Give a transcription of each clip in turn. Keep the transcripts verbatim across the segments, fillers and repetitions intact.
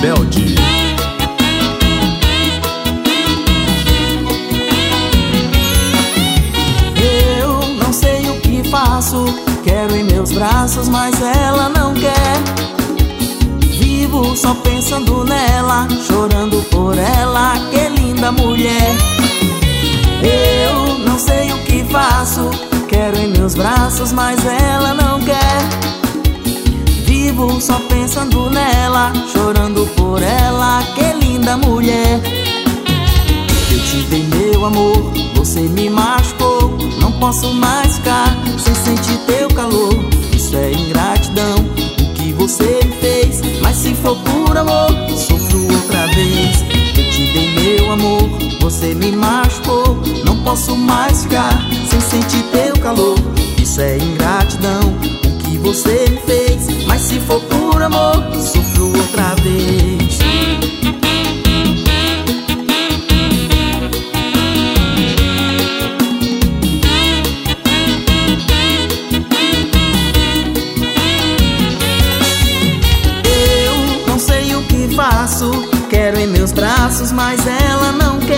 rebelde. Eu não sei o que faço, quero em meus braços, mas ela não quer. Vivo só pensando nela, chorando por ela, que linda mulher. Eu não sei o que faço, quero em meus braços, mas ela não quer. Vivo só pensando nela, chorando por ela, que linda mulher. Eu te dei meu amor, você me machucou. Não posso mais ficar sem sentir teu calor. Isso é ingratidão, o que você me fez. Mas se for por amor, sofro outra vez. Eu te dei meu amor, você me machucou. Não posso mais ficar sem sentir teu calor. Isso é ingratidão, o que você me fez. Mas se for por amor, sofro outra vez. Eu não sei o que faço, quero em meus braços, mas ela não quer.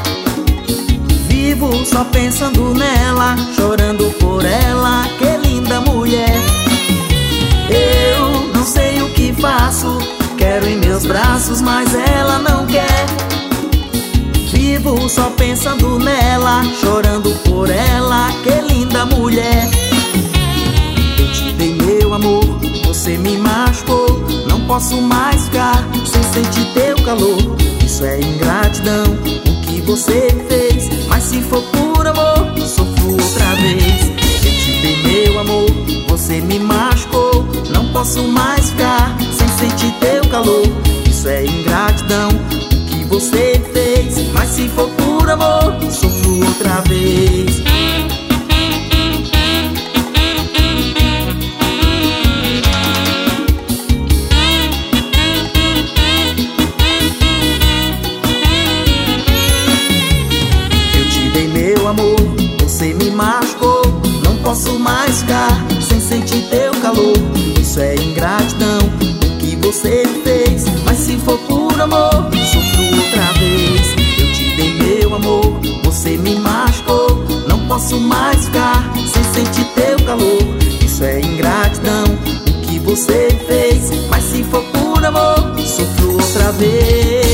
Vivo só pensando nela, chorando por ela, que linda mulher. Eu não sei o que faço, quero em meus braços, mas ela não quer. Vivo só pensando nela, chorando por ela, que linda mulher. Eu te dei meu amor, você me machucou. Não posso mais ficar sem sentir teu calor. Isso é ingratidão, o que você fez. Mas se for por amor, sofro outra vez. Eu te dei meu amor, você me machucou. Não posso mais ficar sem sentir teu calor. Isso é ingratidão, o que você fez. Mas se for por amor, sofro outra vez. Amor, você me machucou. Não posso mais ficar sem sentir teu calor. Isso é ingratidão, o que você fez. Mas se for por amor, sofro outra vez. Eu te dei meu amor, você me machucou. Não posso mais ficar sem sentir teu calor. Isso é ingratidão, o que você fez. Mas se for por amor, sofro outra vez.